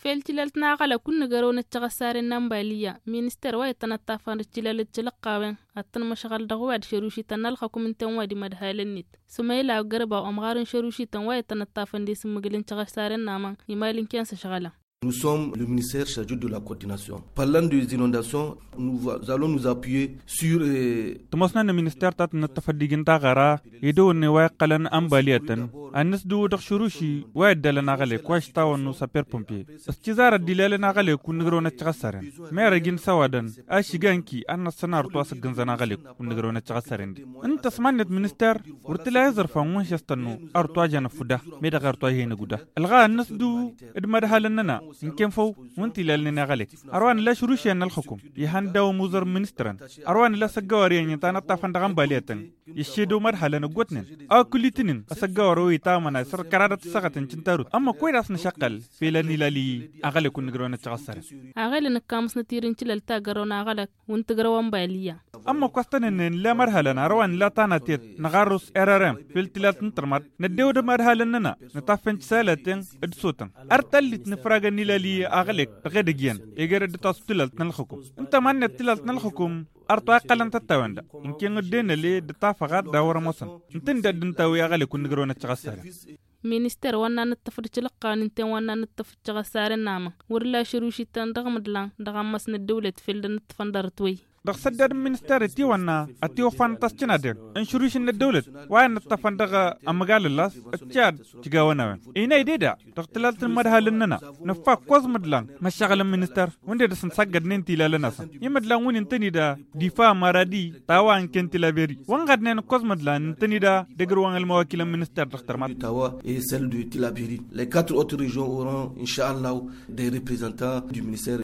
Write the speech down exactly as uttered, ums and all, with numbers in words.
فالتلالتنا على كل جرون التغسار النمبالية مينستر وايتنا التافان التلال التلقاوين أتن مشغل دغواد شروشي تنالخكم من تنوادي مدهال النت سميلا وقربا وأمغار شروشي تنوايتنا التافان دي سمجلين تغسار النامان يمالين كيانس شغاله. Nous sommes le ministère chargé de la coordination. Parlant des inondations, nous allons nous appuyer sur... تمسنا المنستير تات نتفديجن تاغرا يدو نواي قلن أمبالية الناس دو دخشروشي وايد لنا غلي كواش تاون سابير بومبي استزارة دلالنا غلي كون نغرو نتغسرن ما رجين سوادن أشيغانكي أنا السنار تواسق جنزنا غلي كون نغرو نتغسرن أنت سمعت منستير ورتلا يزر فموش يستنو أرتوا جانا فدا ميدا غرتوا هنا جودا الغا الناس دو إدمرها لنا إن كان فو وانتي لالنا غلي أروان لا شروشي أن الحكم يهندو موزر منسترن أروان لا سجاري يعني تانا تافن دعم باليتن يشيدو مرحلة نقطنن أو كل تنين سجاروي تامنا سر كرادة سقطن تنتارو أما كويس نشقل في لني لالي أغلى كون نجرون التغسر أغلى نكامس نتيرين تلال تاجرون أغلى وانت جروان باليا أما قصتنا إن لا مرحلة نروان لا تانا تير نغرس إررام في التلال نترمت نديو ده مرحلة ننا نتافن سالتين الصوتن أرتلت نفرج نلالي أغلى غير جيان يجرد تصطيل الحكم أنت ما نتلال الحكم أرتوا قلنا تتواندا إن كان الدين اللي دتافقات دور مصن أنتن دنتاوي أغلى كون نجرون التغسر مينستر وانا نتفرج لقان انت وانا نتفرج غسار النامة ورلا شروشي تندغم دلان دغم مسن الدولة فيلد نتفندرتوي دخسدد منستر تي وانا اتيو فانتاستينا دين انشروش ان الدولة وين نتفندغ امغال الله اتشاد تيغاونا اينا يديدا دختلالت المدها لننا نفا كوز مدلان مشغل منستر وندي دسن سجد ننتي لالنا يمدلان وين انتني دا دفاع مرادي تاوان كنتي لابيري وانغاد نين كوز مدلان انتني دا دغروان المواكيل منستر دختر مات et celle de Tilabiri. Les quatre autres régions auront, Inch'Allah, des représentants du ministère.